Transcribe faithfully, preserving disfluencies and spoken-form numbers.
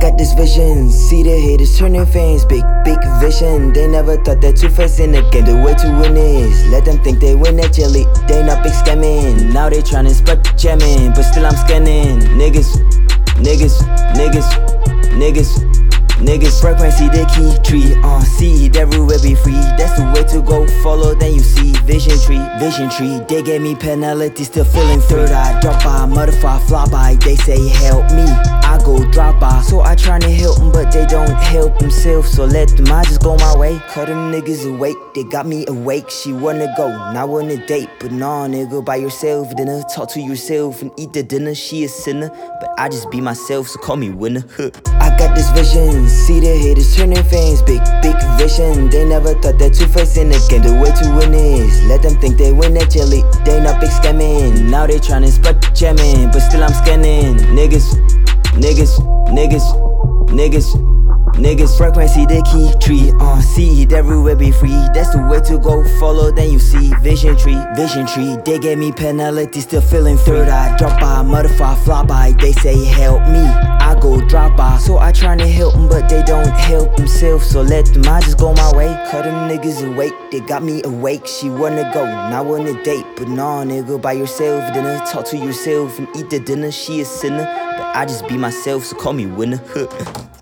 got this vision, see the haters turning fans. Big, big vision. They never thought that two-faced in the game. The way to win is let them think they win that jelly. They not big scamming. Now they tryna spread the jamming, but still I'm scanning. Niggas, niggas, niggas, niggas. Niggas frequency the key tree, uh, seed everywhere be free. That's the way to go, follow then you see. Vision tree, vision tree. They gave me penalty, still feeling third eye. Drop by, motherfucker fly by. They say help me, I go drop by. So I tryna help them, but they don't help themselves. So let them, I just go my way. Cut them niggas awake, they got me awake. She wanna go, not wanna date. But nah nigga, by yourself, dinner. Talk to yourself and eat the dinner. She a sinner, but I just be myself, so call me winner. I got this vision, see the haters turning fans. Big, big vision. They never thought that two-faced in the game. The way to win is let them think they win that jelly. They not big scamming. Now they tryna spread the jamming, but still I'm scanning. Niggas, niggas, niggas, niggas. Niggas frequency the key tree, uh, seed everywhere be free. That's the way to go, follow then you see. Vision tree, vision tree. They gave me penalty, still feeling third eye. Drop by, motherfucker fly by. They say help me, I go drop by. So I tryna help them, but they don't help themselves. So let them, I just go my way. Cut them niggas awake, they got me awake. She wanna go, not wanna date. But nah nigga, by yourself, dinner. Talk to yourself and eat the dinner. She a sinner, but I just be myself, so call me winner.